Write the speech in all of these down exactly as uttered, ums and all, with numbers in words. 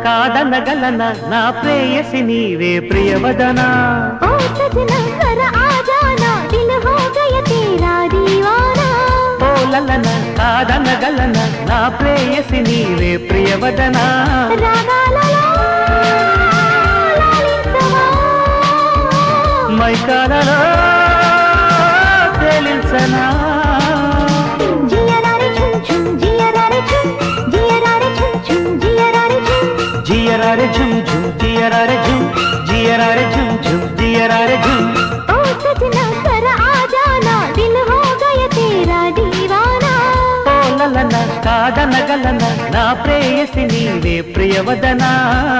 కాదనగలన నా ప్రేయసి నీవే ప్రియవదనా ओ सजना जरा आ जाना दिल हो गया तेरा दीवाना ఓ లలన కాదనగలన నా ప్రేయసి నీవే ప్రియవదనా రాగాలలో లాలించవా మైకాలలో తేలించనా జియరారే ఝుమ్ ఝుమ్ జియరారే ఝుమ్ జియరారే ఝుమ్ ఝుమ్ జియరారే ఝుమ్ జియరారే ఝుమ్ ఝుమ్ జియరారే ఝుమ్ జియరారే ఝుమ్ ఝుమ్ జియరారే ఝుమ్ ओ सजना जरा आ जाना दिल हो गया तेरा दीवाना ఓ లలన కాదనగలన నా ప్రేయసి నీవే ప్రియవదనా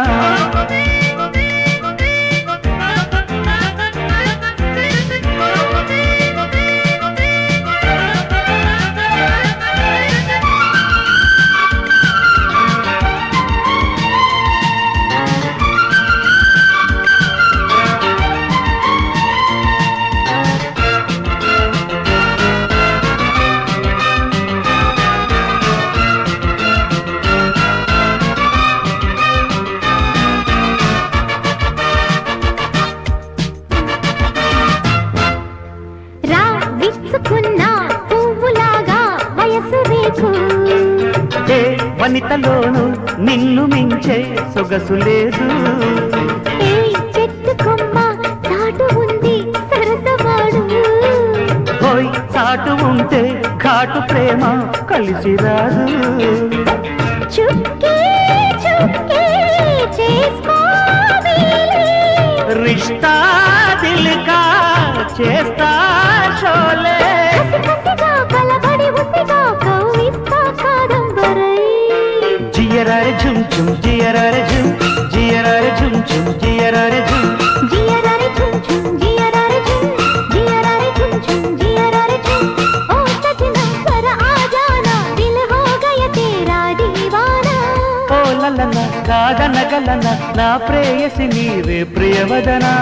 రా విచ్చుకున్న పువ్వులాగా వయసు రేకు ఏ వనితలోను నిన్ను మించే సొగసు లేదు ఏ చెట్టు కొమ్మ చాటు ఉంది సరసవాడు పోయి చాటు ఉంటే ఘాటు ప్రేమ కలిసి రాదు చుక్కే చుక్కే చేసుకోవాలి రిష్తా దిల్కా చేస్తా షోలే కసిగా కలబడి ఉసిగా కవ్విస్తా కాదంబరై జియరారే ఝుమ్ ఝుమ్ జియరారే ఝుమ్ జియరారే ఝుమ్ ఝుమ్ జియరారే ఝుమ్ జియరారే ఝుమ్ ఝుమ్ జియరారే ఝుమ్ జియరారే ఝుమ్ ఝుమ్ జియరారే ఝుమ్ ओ सजना जरा आ जाना दिल हो गया तेरा दीवाना ఓ లలన కాదనగలన నా ప్రేయసి నీవే ప్రియవదనా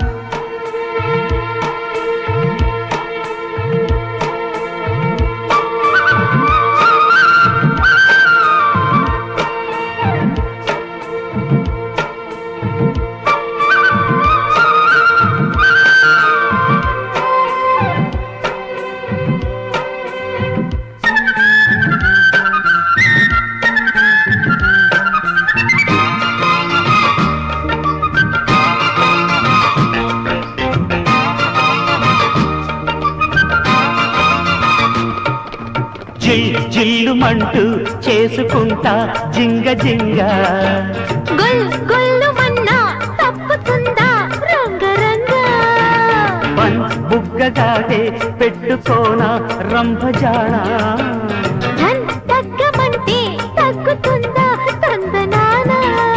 జిల్ జిల్లుమంటూ చేసుకుంటా జింగ జింగ గుల్ గుల్లు మన్నా తప్పుతుందా రంగ రంగ బన్ బుగ్గగాటే పెట్టుకోనా రంభజానా ధన్ తగ్గమంటే తగ్గుతుందా తందనాన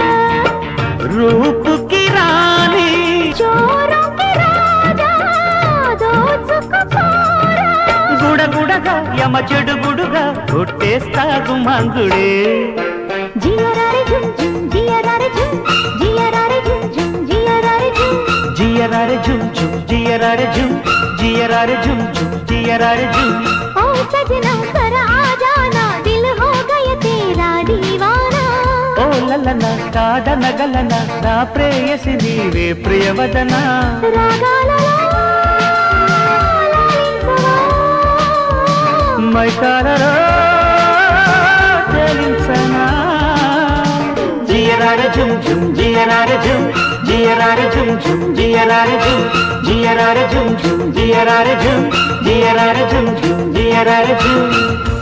రూపుకి రాని చోరుకి రాజా దోచుకుపోరా గుడగుడగా యమ చెడుగుడుగా కొట్టేస్తా గుమాంగుడే జియరారే ఝుమ్ ఝుమ్ జియరారే ఝుమ్ జియరారే ఝుమ్ ఝుమ్ జియరారే ఝుమ్ జియరారే ఝుమ్ ఝుమ్ జియరారే ఝుమ్ జియరారే ఝుమ్ ఝుమ్ జియరారే ఝుమ్ ओ सजना जरा आ जाना दिल हो गया तेरा दीवाना ఓ లలన కాదనగలన నా ప్రేయసి నీవే ప్రియవదనా రాగాలలో లాలించవా మైకాలలో తేలించనా జియరారే ఝుమ్ ఝుమ్ జియరారే ఝుమ్ జియరారే ఝుమ్ ఝుమ్ జియరారే ఝుమ్ జియరారే ఝుమ్ ఝుమ్ జియరారే ఝుమ్ జియరారే ఝుమ్ ఝుమ్ జియరారే ఝుమ్